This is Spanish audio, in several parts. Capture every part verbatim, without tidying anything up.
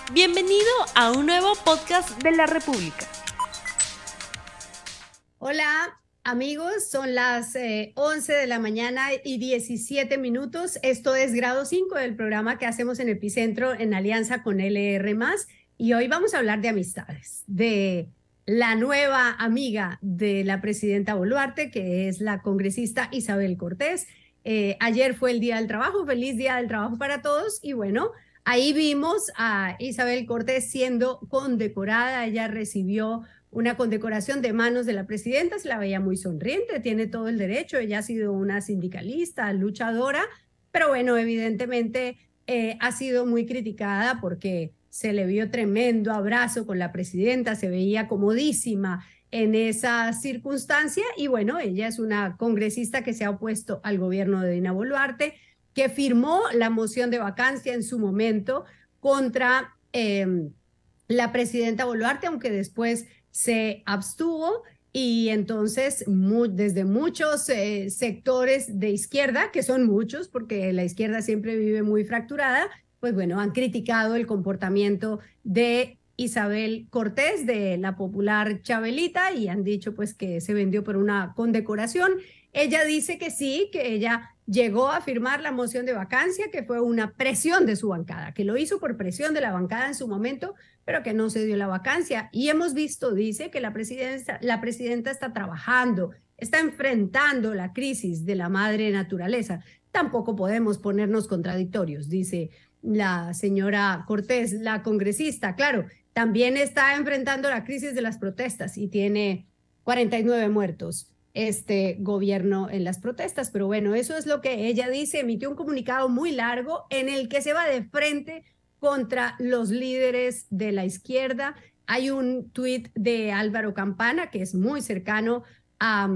Bienvenido a un nuevo podcast de la República. Hola amigos, son las eh, once de la mañana y diecisiete minutos. Esto es Grado cinco del programa que hacemos en Epicentro en alianza con L R más, y hoy vamos a hablar de amistades, de la nueva amiga de la presidenta Boluarte, que es la congresista Isabel Cortés. Eh, ayer fue el Día del Trabajo, feliz Día del Trabajo para todos, y bueno, ahí vimos a Isabel Cortés siendo condecorada. Ella recibió una condecoración de manos de la presidenta, se la veía muy sonriente, tiene todo el derecho, ella ha sido una sindicalista, luchadora, pero bueno, evidentemente eh, ha sido muy criticada porque se le vio tremendo abrazo con la presidenta, se veía comodísima en esa circunstancia, y bueno, ella es una congresista que se ha opuesto al gobierno de Dina Boluarte, que firmó la moción de vacancia en su momento contra eh, la presidenta Boluarte, aunque después se abstuvo, y entonces mu desde muchos eh, sectores de izquierda, que son muchos porque la izquierda siempre vive muy fracturada, pues bueno, han criticado el comportamiento de Isabel Cortés, de la popular Chabelita, y han dicho pues que se vendió por una condecoración. Ella dice que sí, que ella llegó a firmar la moción de vacancia, que fue una presión de su bancada, que lo hizo por presión de la bancada en su momento, pero que no se dio la vacancia. Y hemos visto, dice, que la presidenta, la presidenta está trabajando, está enfrentando la crisis de la madre naturaleza. Tampoco podemos ponernos contradictorios, dice la señora Cortés, la congresista. Claro, también está enfrentando la crisis de las protestas y tiene cuarenta y nueve muertos este gobierno en las protestas, pero bueno, eso es lo que ella dice. Emitió un comunicado muy largo en el que se va de frente contra los líderes de la izquierda. Hay un tuit de Álvaro Campana, que es muy cercano a,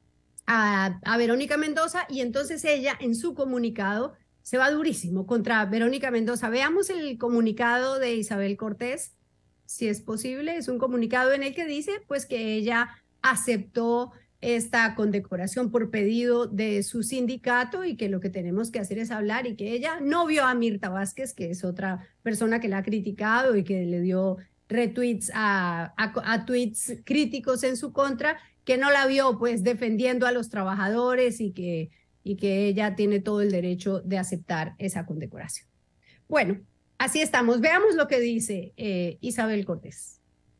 a, a Verónica Mendoza, y entonces ella en su comunicado se va durísimo contra Verónica Mendoza. Veamos el comunicado de Isabel Cortés, si es posible. Es un comunicado en el que dice pues que ella aceptó esta condecoración por pedido de su sindicato y que lo que tenemos que hacer es hablar, y que ella no vio a Mirta Vázquez, que es otra persona que la ha criticado y que le dio retweets a, a, a tweets críticos en su contra, que no la vio pues defendiendo a los trabajadores, y que, y que ella tiene todo el derecho de aceptar esa condecoración. Bueno, así estamos. Veamos lo que dice eh, Isabel Cortés.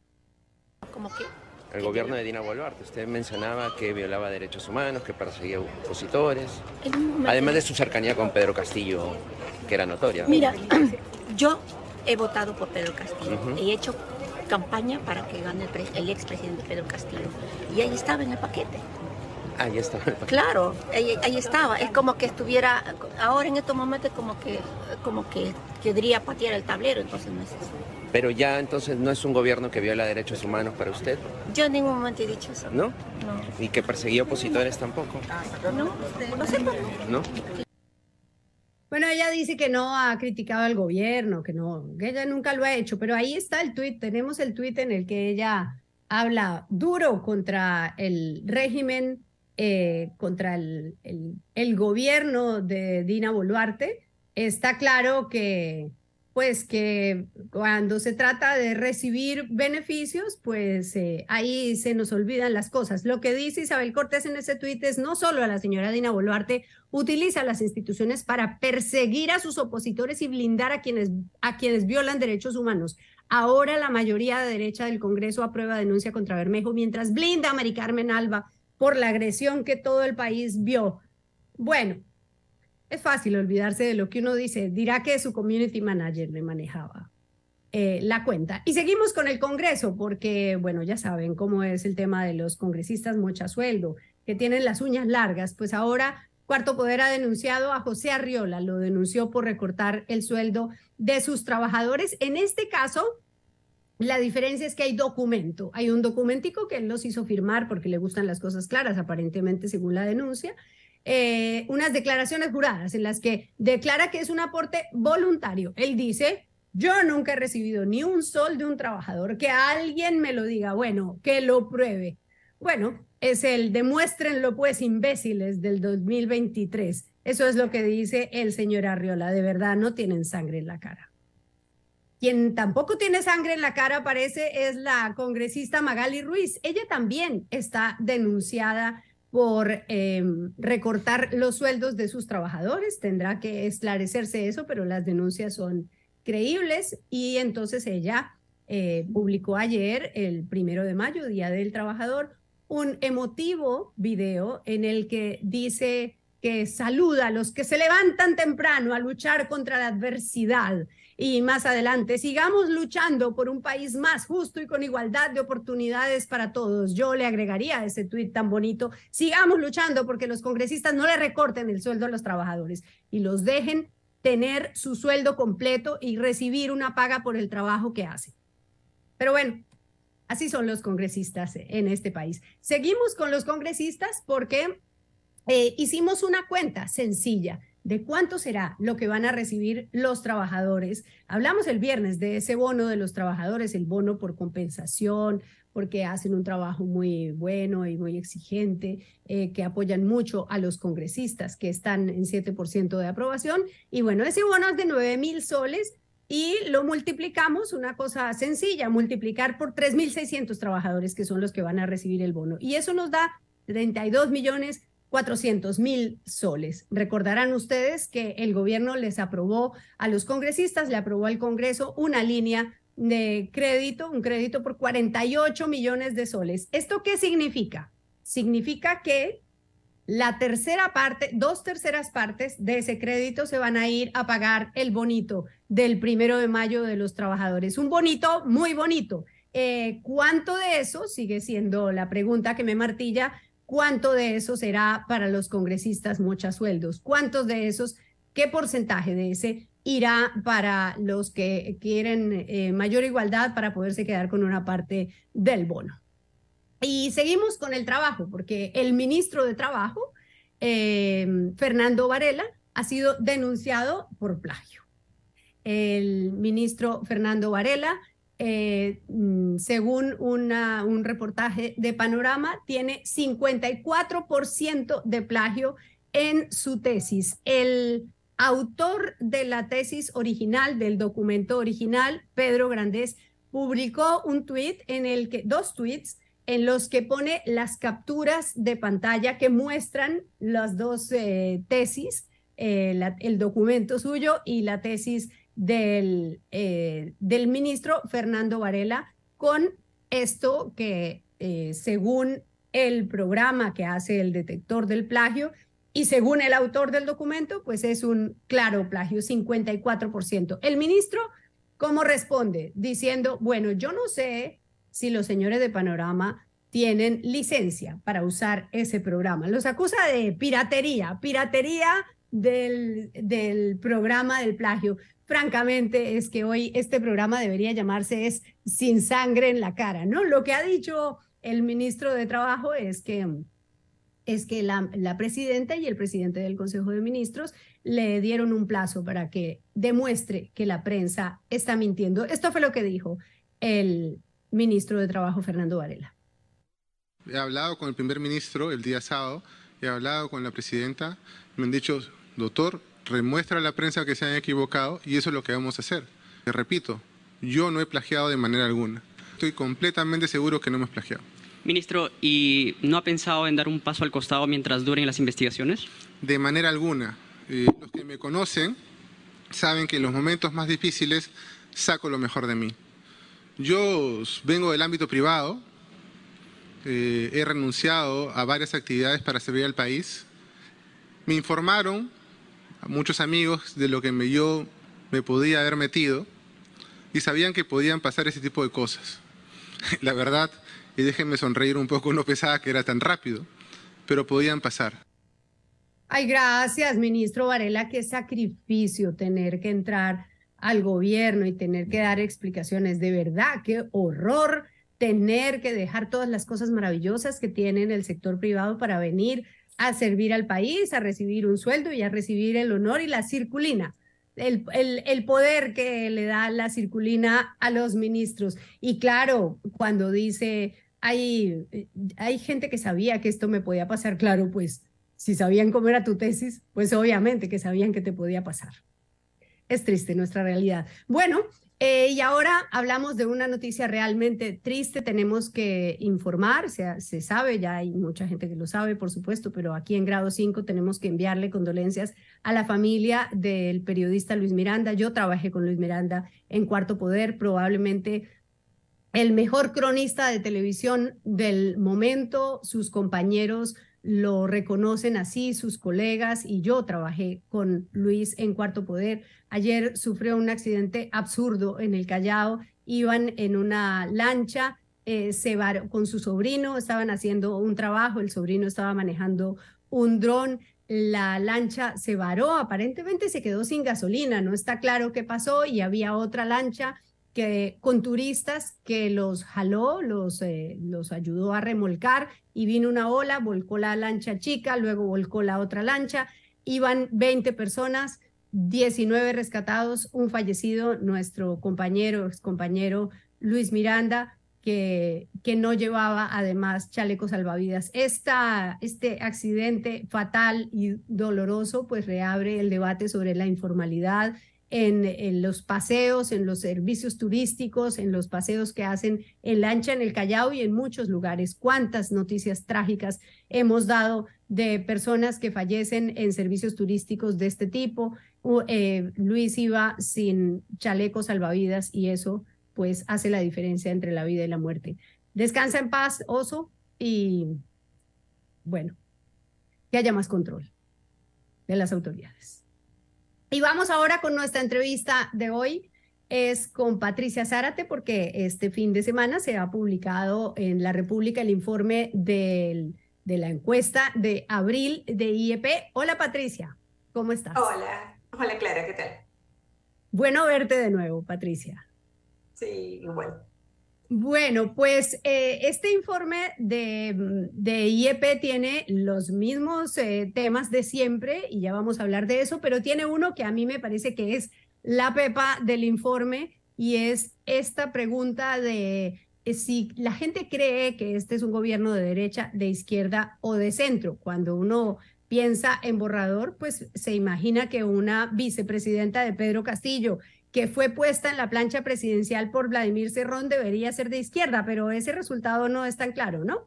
Como que el gobierno de Dina Boluarte, usted mencionaba que violaba derechos humanos, que perseguía opositores, además de su cercanía con Pedro Castillo, que era notoria. Mira, yo he votado por Pedro Castillo, uh-huh. He hecho campaña para que gane el, el expresidente Pedro Castillo, y ahí estaba en el paquete. Ahí estaba en el paquete. Claro, ahí, ahí estaba, es como que estuviera, ahora en estos momentos como que, como que querría patear el tablero, entonces no es eso. Pero ya entonces no es un gobierno que viola derechos humanos para usted. Yo en ningún momento he dicho eso. ¿No? No. ¿Y que perseguía opositores tampoco? No, no sé. ¿No? Bueno, ella dice que no ha criticado al gobierno, que no, que ella nunca lo ha hecho, pero ahí está el tuit, tenemos el tuit en el que ella habla duro contra el régimen, eh, contra el, el, el gobierno de Dina Boluarte. Está claro que pues que cuando se trata de recibir beneficios, pues eh, ahí se nos olvidan las cosas. Lo que dice Isabel Cortés en ese tuit es: no solo a la señora Dina Boluarte utiliza las instituciones para perseguir a sus opositores y blindar a quienes, a quienes violan derechos humanos. Ahora la mayoría de derecha del Congreso aprueba denuncia contra Bermejo, mientras blinda a Mari Carmen Alba por la agresión que todo el país vio. Bueno, es fácil olvidarse de lo que uno dice. Dirá que su community manager le manejaba eh, la cuenta. Y seguimos con el Congreso, porque, bueno, ya saben cómo es el tema de los congresistas mocha sueldo, que tienen las uñas largas. Pues ahora Cuarto Poder ha denunciado a José Arriola, lo denunció por recortar el sueldo de sus trabajadores. En este caso, la diferencia es que hay documento. Hay un documentico que él los hizo firmar porque le gustan las cosas claras, aparentemente, según la denuncia. Eh, unas declaraciones juradas en las que declara que es un aporte voluntario. Él dice: yo nunca he recibido ni un sol de un trabajador. Que alguien me lo diga, bueno, que lo pruebe. Bueno, es el demuéstrenlo pues, imbéciles del dos mil veintitrés. Eso es lo que dice el señor Arriola. De verdad, no tienen sangre en la cara. Quien tampoco tiene sangre en la cara, parece, es la congresista Magali Ruiz. Ella también está denunciada por eh, recortar los sueldos de sus trabajadores. Tendrá que esclarecerse eso, pero las denuncias son creíbles. Y entonces ella eh, publicó ayer, el primero de mayo, Día del Trabajador, un emotivo video en el que dice que saluda a los que se levantan temprano a luchar contra la adversidad. Y más adelante, sigamos luchando por un país más justo y con igualdad de oportunidades para todos. Yo le agregaría a ese tuit tan bonito, sigamos luchando porque los congresistas no le recorten el sueldo a los trabajadores y los dejen tener su sueldo completo y recibir una paga por el trabajo que hacen. Pero bueno, así son los congresistas en este país. Seguimos con los congresistas porque eh, hicimos una cuenta sencilla de cuánto será lo que van a recibir los trabajadores. Hablamos el viernes de ese bono de los trabajadores, el bono por compensación, porque hacen un trabajo muy bueno y muy exigente, eh, que apoyan mucho a los congresistas, que están en siete por ciento de aprobación. Y bueno, ese bono es de nueve mil soles y lo multiplicamos, una cosa sencilla, multiplicar por tres mil seiscientos trabajadores que son los que van a recibir el bono. Y eso nos da treinta y dos millones cuatrocientos mil soles. Recordarán ustedes que el gobierno les aprobó a los congresistas, le aprobó al Congreso una línea de crédito, un crédito por cuarenta y ocho millones de soles. ¿Esto qué significa? Significa que la tercera parte, dos terceras partes de ese crédito se van a ir a pagar el bonito del primero de mayo de los trabajadores. Un bonito muy bonito. Eh, ¿Cuánto de eso? Sigue siendo la pregunta que me martilla. ¿Cuánto de eso será para los congresistas mochasueldos? ¿Cuántos de esos, qué porcentaje de ese irá para los que quieren eh, mayor igualdad para poderse quedar con una parte del bono? Y seguimos con el trabajo, porque el ministro de Trabajo, eh, Fernando Varela, ha sido denunciado por plagio. El ministro Fernando Varela, Eh, según una, un reportaje de Panorama, tiene cincuenta y cuatro por ciento de plagio en su tesis. El autor de la tesis original, del documento original, Pedro Grandés, publicó un tuit en el que, dos tuits, en los que pone las capturas de pantalla que muestran las dos eh, tesis, eh, la, el documento suyo y la tesis Del, eh, del ministro Fernando Varela, con esto que eh, según el programa que hace el detector del plagio y según el autor del documento, pues es un claro plagio, cincuenta y cuatro por ciento. El ministro, ¿cómo responde? Diciendo, bueno, yo no sé si los señores de Panorama tienen licencia para usar ese programa. Los acusa de piratería, piratería del, del programa del plagio. Francamente, es que hoy este programa debería llamarse es Sin Sangre en la Cara, ¿no? Lo que ha dicho el ministro de Trabajo es que, es que la, la presidenta y el presidente del Consejo de Ministros le dieron un plazo para que demuestre que la prensa está mintiendo. Esto fue lo que dijo el ministro de Trabajo, Fernando Varela. He hablado con el primer ministro el día sábado, he hablado con la presidenta, me han dicho, doctor, remuestra a la prensa que se han equivocado y eso es lo que vamos a hacer. Te repito, yo no he plagiado de manera alguna. Estoy completamente seguro que no hemos plagiado. Ministro, ¿y no ha pensado en dar un paso al costado mientras duren las investigaciones? De manera alguna. Eh, los que me conocen saben que en los momentos más difíciles saco lo mejor de mí. Yo vengo del ámbito privado, eh, he renunciado a varias actividades para servir al país. Me informaron a muchos amigos de lo que me, yo me podía haber metido y sabían que podían pasar ese tipo de cosas. La verdad, y déjenme sonreír un poco, no pensaba que era tan rápido, pero podían pasar. Ay, gracias, ministro Varela, qué sacrificio tener que entrar al gobierno y tener que dar explicaciones. De verdad, qué horror tener que dejar todas las cosas maravillosas que tiene el sector privado para venir a servir al país, a recibir un sueldo y a recibir el honor y la circulina, el, el, el poder que le da la circulina a los ministros. Y claro, cuando dice, hay, hay gente que sabía que esto me podía pasar, claro, pues si sabían cómo era tu tesis, pues obviamente que sabían que te podía pasar. Es triste nuestra realidad. Bueno, Eh, y ahora hablamos de una noticia realmente triste. Tenemos que informar, se, se sabe, ya hay mucha gente que lo sabe, por supuesto, pero aquí en Grado cinco tenemos que enviarle condolencias a la familia del periodista Luis Miranda. Yo trabajé con Luis Miranda en Cuarto Poder, probablemente el mejor cronista de televisión del momento. Sus compañeros lo reconocen así, sus colegas, y yo trabajé con Luis en Cuarto Poder. Ayer sufrió un accidente absurdo en el Callao. Iban en una lancha eh, se varó, con su sobrino, estaban haciendo un trabajo, el sobrino estaba manejando un dron, la lancha se varó, aparentemente se quedó sin gasolina, no está claro qué pasó, y había otra lancha que, con turistas que los jaló, los, eh, los ayudó a remolcar, y vino una ola, volcó la lancha chica, luego volcó la otra lancha, iban veinte personas, diecinueve rescatados, un fallecido, nuestro compañero, excompañero Luis Miranda, que, que no llevaba además chaleco salvavidas. Esta, este accidente fatal y doloroso pues reabre el debate sobre la informalidad en, en los paseos, en los servicios turísticos, en los paseos que hacen en lancha en el Callao y en muchos lugares. ¿Cuántas noticias trágicas hemos dado de personas que fallecen en servicios turísticos de este tipo? Eh, Luis iba sin chaleco salvavidas y eso pues hace la diferencia entre la vida y la muerte. Descansa en paz, Oso, y bueno, que haya más control de las autoridades. Y vamos ahora con nuestra entrevista de hoy. Es con Patricia Zárate, porque este fin de semana se ha publicado en La República el informe del, de la encuesta de abril de I E P. Hola, Patricia, ¿cómo estás? Hola, hola Clara, ¿qué tal? Bueno verte de nuevo, Patricia. Sí, bueno. Bueno, pues eh, este informe de, de I E P tiene los mismos eh, temas de siempre, y ya vamos a hablar de eso, pero tiene uno que a mí me parece que es la pepa del informe, y es esta pregunta de eh, si la gente cree que este es un gobierno de derecha, de izquierda o de centro. Cuando uno piensa en borrador, pues se imagina que una vicepresidenta de Pedro Castillo, que fue puesta en la plancha presidencial por Vladimir Cerrón, debería ser de izquierda, pero ese resultado no es tan claro, ¿no?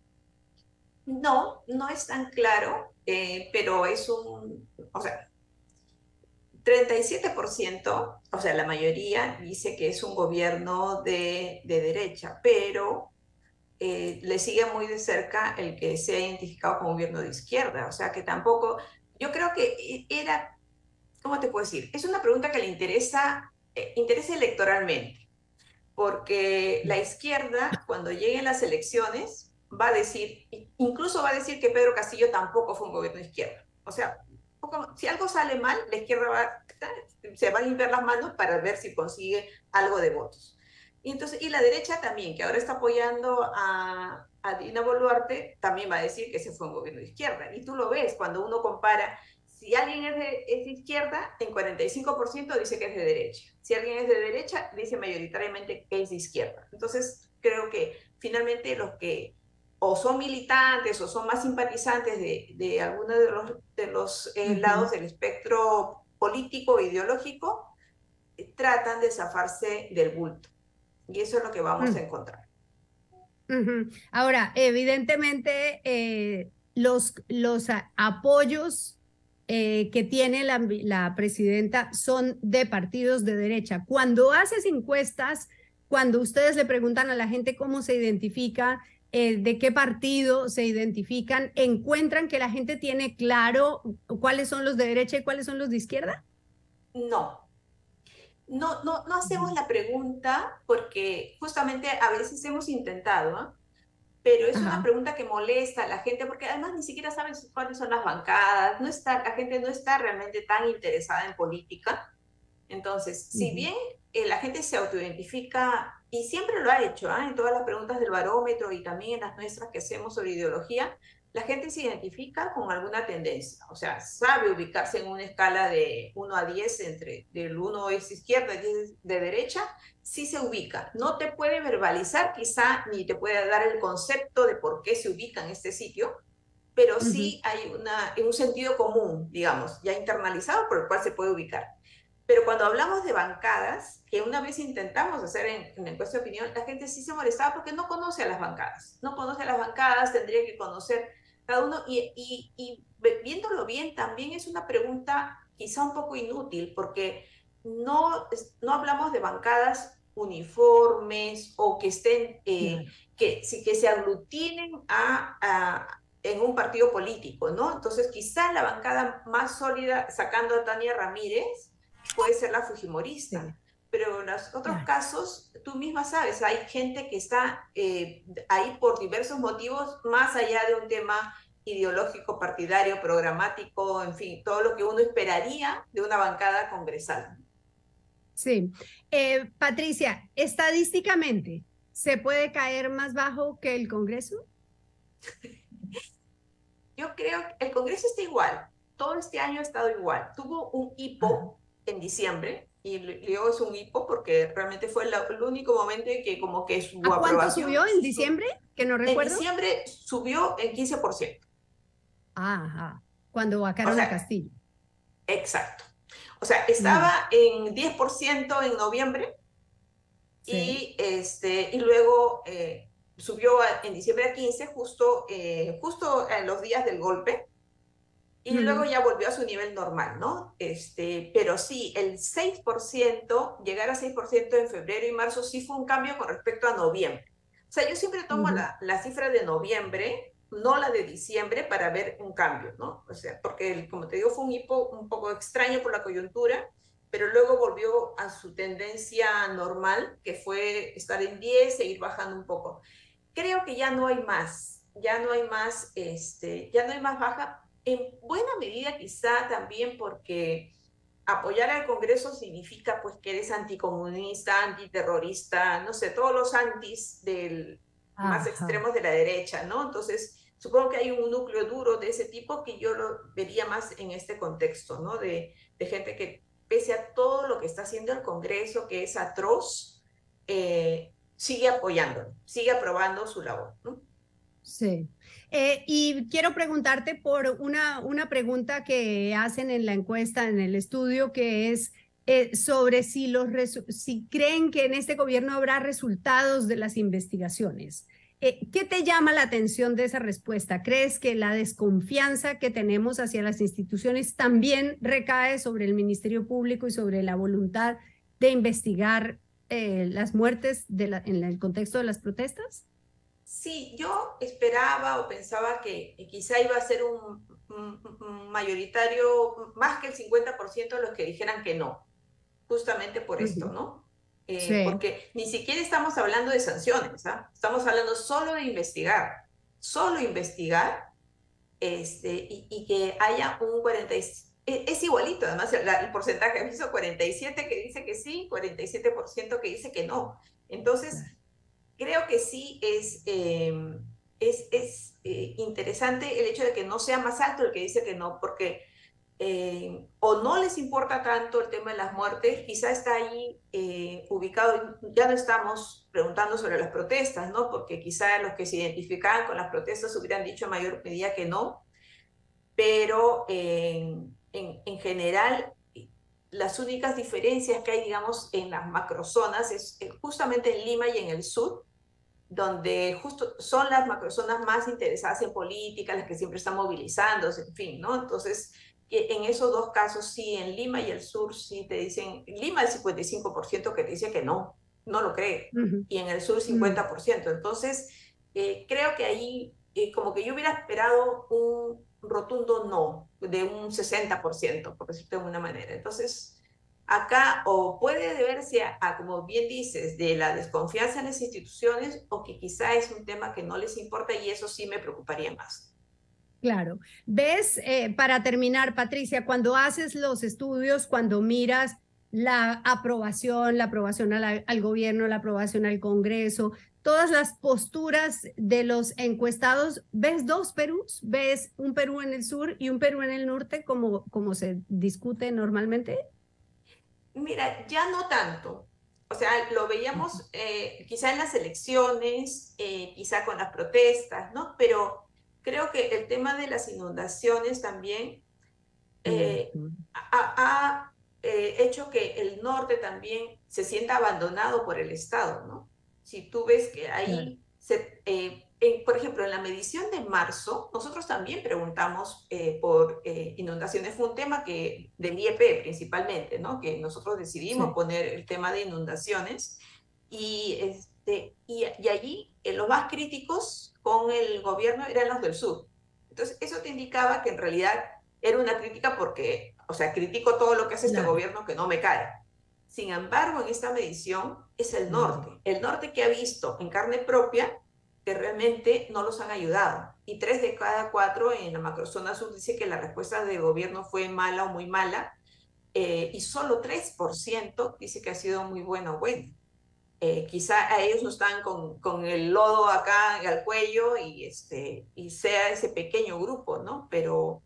No, no es tan claro, eh, pero es un, o sea, treinta y siete por ciento, o sea, la mayoría dice que es un gobierno de, de derecha, pero eh, le sigue muy de cerca el que se ha identificado como gobierno de izquierda, o sea, que tampoco, yo creo que era... ¿Cómo te puedo decir? Es una pregunta que le interesa, eh, interesa electoralmente, porque la izquierda, cuando lleguen las elecciones, va a decir, incluso va a decir que Pedro Castillo tampoco fue un gobierno de izquierda. O sea, si algo sale mal, la izquierda va, se va a limpiar las manos para ver si consigue algo de votos. Y, entonces, y la derecha también, que ahora está apoyando a, a Dina Boluarte, también va a decir que ese fue un gobierno de izquierda. Y tú lo ves cuando uno compara. Si alguien es de, es de izquierda, en cuarenta y cinco por ciento dice que es de derecha. Si alguien es de derecha, dice mayoritariamente que es de izquierda. Entonces, creo que finalmente los que o son militantes o son más simpatizantes de, de alguno de los, de los eh, uh-huh. lados del espectro político o ideológico, eh, tratan de zafarse del bulto. Y eso es lo que vamos uh-huh. a encontrar. Uh-huh. Ahora, evidentemente, eh, los, los apoyos Eh, que tiene la, la presidenta son de partidos de derecha. Cuando haces encuestas, cuando ustedes le preguntan a la gente cómo se identifica, eh, de qué partido se identifican, ¿encuentran que la gente tiene claro cuáles son los de derecha y cuáles son los de izquierda? No. No, no, no hacemos la pregunta porque justamente a veces hemos intentado, ¿eh? Pero es Ajá. una pregunta que molesta a la gente, porque además ni siquiera saben cuáles son las bancadas, no está, la gente no está realmente tan interesada en política. Entonces, uh-huh. si bien eh, la gente se autoidentifica, y siempre lo ha hecho, ¿eh? en todas las preguntas del barómetro y también en las nuestras que hacemos sobre ideología, la gente se identifica con alguna tendencia, o sea, sabe ubicarse en una escala de uno a diez, entre del uno es izquierda y diez de derecha, sí se ubica. No te puede verbalizar quizá, ni te puede dar el concepto de por qué se ubica en este sitio, pero sí uh-huh. hay una, un sentido común, digamos, ya internalizado por el cual se puede ubicar. Pero cuando hablamos de bancadas, que una vez intentamos hacer en, en encuesta de opinión, la gente sí se molestaba porque no conoce a las bancadas. No conoce a las bancadas, tendría que conocer cada uno. Y, y, y viéndolo bien, también es una pregunta quizá un poco inútil, porque no, no hablamos de bancadas uniformes o que estén, eh, que, que se aglutinen a, a, en un partido político, ¿no? Entonces, quizá la bancada más sólida, sacando a Tania Ramírez, puede ser la fujimorista. Sí. Pero en los otros yeah. casos, tú misma sabes, hay gente que está eh, ahí por diversos motivos, más allá de un tema ideológico, partidario, programático, en fin, todo lo que uno esperaría de una bancada congresal. Sí. Eh, Patricia, estadísticamente, ¿se puede caer más bajo que el Congreso? Yo creo que el Congreso está igual. Todo este año ha estado igual. Tuvo un hipo en diciembre, y luego es un hipo porque realmente fue la, el único momento en que como que su ¿A aprobación... ¿Cuánto subió en diciembre? Que no recuerdo. En diciembre subió en quince por ciento. Ajá, cuando vacaron o sea, a Castillo. Exacto. O sea, estaba mm. en diez por ciento en noviembre, sí. y, este, y luego eh, subió a, en diciembre a quince, justo, eh, justo en los días del golpe. Y uh-huh. luego ya volvió a su nivel normal, ¿no? Este, pero sí, el seis por ciento, llegar a seis por ciento en febrero y marzo sí fue un cambio con respecto a noviembre. O sea, yo siempre tomo uh-huh. la, la cifra de noviembre, no la de diciembre, para ver un cambio, ¿no? O sea, porque, como te digo, fue un hipo un poco extraño por la coyuntura, pero luego volvió a su tendencia normal, que fue estar en diez e ir bajando un poco. Creo que ya no hay más, ya no hay más, este, ya no hay más baja. En buena medida quizá también porque apoyar al Congreso significa pues que eres anticomunista, antiterrorista, no sé, todos los antis del Ajá. más extremos de la derecha, ¿no? Entonces, supongo que hay un núcleo duro de ese tipo que yo lo vería más en este contexto, ¿no? De, de gente que pese a todo lo que está haciendo el Congreso, que es atroz, eh, sigue apoyándolo, sigue aprobando su labor, ¿no? Sí. Eh, y quiero preguntarte por una, una pregunta que hacen en la encuesta, en el estudio, que es eh, sobre si, los si creen que en este gobierno habrá resultados de las investigaciones. Eh, ¿Qué te llama la atención de esa respuesta? ¿Crees que la desconfianza que tenemos hacia las instituciones también recae sobre el Ministerio Público y sobre la voluntad de investigar eh, las muertes de la, en el contexto de las protestas? Sí, yo esperaba o pensaba que quizá iba a ser un, un, un mayoritario, más que el cincuenta por ciento de los que dijeran que no, justamente por uh-huh. esto, ¿no? Eh, sí. Porque ni siquiera estamos hablando de sanciones, ¿ah? Estamos hablando solo de investigar, solo investigar, este, y, y que haya un cuarenta y siete, es igualito, además el, el porcentaje hizo cuarenta y siete que dice que sí, cuarenta y siete por ciento que dice que no. Entonces, creo que sí es, eh, es, es eh, interesante el hecho de que no sea más alto el que dice que no, porque eh, o no les importa tanto el tema de las muertes, quizá está ahí eh, ubicado, ya no estamos preguntando sobre las protestas, ¿no? Porque quizá los que se identificaban con las protestas hubieran dicho en mayor medida que no, pero eh, en, en general las únicas diferencias que hay, digamos, en las macrozonas es justamente en Lima y en el sur, donde justo son las macrozonas más interesadas en política, las que siempre están movilizándose, en fin, ¿no? Entonces, en esos dos casos, sí, en Lima y el sur, sí te dicen, en Lima el cincuenta y cinco por ciento que te dice que no, no lo cree, uh-huh. y en el sur cincuenta por ciento. Entonces, eh, creo que ahí, eh, como que yo hubiera esperado un rotundo no, de un sesenta por ciento, por decirlo de alguna manera. Entonces, acá o puede deberse a, a, como bien dices, de la desconfianza en las instituciones, o que quizá es un tema que no les importa, y eso sí me preocuparía más. Claro. ¿Ves, eh, para terminar, Patricia, cuando haces los estudios, cuando miras la aprobación, la aprobación al, al gobierno, la aprobación al Congreso, todas las posturas de los encuestados, ¿ves dos Perús? ¿Ves un Perú en el sur y un Perú en el norte, como, como se discute normalmente? Mira, ya no tanto. O sea, lo veíamos eh, quizá en las elecciones, eh, quizá con las protestas, ¿no? Pero creo que el tema de las inundaciones también eh, uh-huh. ha, ha eh, hecho que el norte también se sienta abandonado por el Estado, ¿no? Si tú ves que ahí, claro. se, eh, en, por ejemplo, en la medición de marzo, nosotros también preguntamos eh, por eh, inundaciones. Fue un tema que del I E P principalmente, ¿no? Que nosotros decidimos sí. poner el tema de inundaciones y, este, y, y allí eh, los más críticos con el gobierno eran los del sur. Entonces, eso te indicaba que en realidad era una crítica porque, o sea, critico todo lo que hace este claro. gobierno que no me cae. Sin embargo, en esta medición es el norte. El norte que ha visto en carne propia que realmente no los han ayudado. Y tres de cada cuatro en la macrozona sur dice que la respuesta del gobierno fue mala o muy mala. Eh, y solo tres por ciento dice que ha sido muy buena o buena. Eh, quizá a ellos no están con, con el lodo acá al cuello y, este, y sea ese pequeño grupo, ¿no? Pero...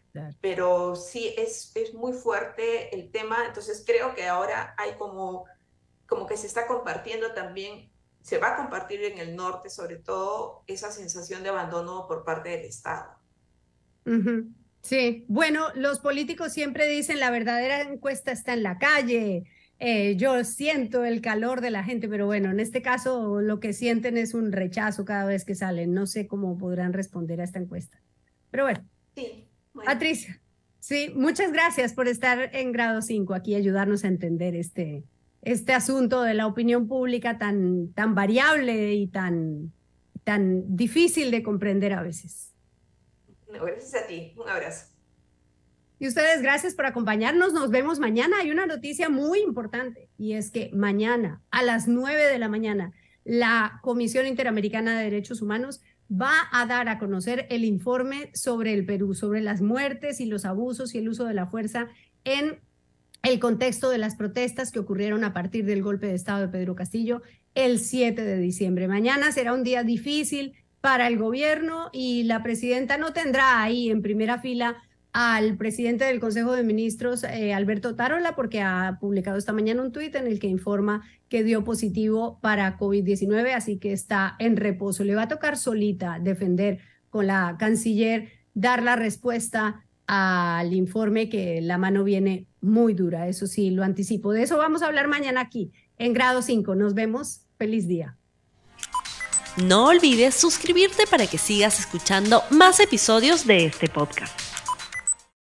Pero sí, es, es muy fuerte el tema, entonces creo que ahora hay como, como que se está compartiendo también, se va a compartir en el norte sobre todo esa sensación de abandono por parte del Estado. Uh-huh. Sí, bueno, los políticos siempre dicen la verdadera encuesta está en la calle, eh, yo siento el calor de la gente, pero bueno, en este caso lo que sienten es un rechazo cada vez que salen, no sé cómo podrán responder a esta encuesta, pero bueno. Sí. Bueno. Patricia, sí, muchas gracias por estar en Grado cinco aquí y ayudarnos a entender este, este asunto de la opinión pública tan, tan variable y tan, tan difícil de comprender a veces. No, gracias a ti, un abrazo. Y ustedes, gracias por acompañarnos, nos vemos mañana. Hay una noticia muy importante y es que mañana a las nueve de la mañana la Comisión Interamericana de Derechos Humanos va a dar a conocer el informe sobre el Perú, sobre las muertes y los abusos y el uso de la fuerza en el contexto de las protestas que ocurrieron a partir del golpe de Estado de Pedro Castillo el siete de diciembre. Mañana será un día difícil para el gobierno y la presidenta no tendrá ahí en primera fila al presidente del Consejo de Ministros, eh, Alberto Tarola, porque ha publicado esta mañana un tuit en el que informa que dio positivo para COVID diecinueve, así que está en reposo. Le va a tocar solita defender con la canciller, dar la respuesta al informe, que la mano viene muy dura, eso sí, lo anticipo. De eso vamos a hablar mañana aquí, en Grado cinco. Nos vemos. Feliz día. No olvides suscribirte para que sigas escuchando más episodios de este podcast.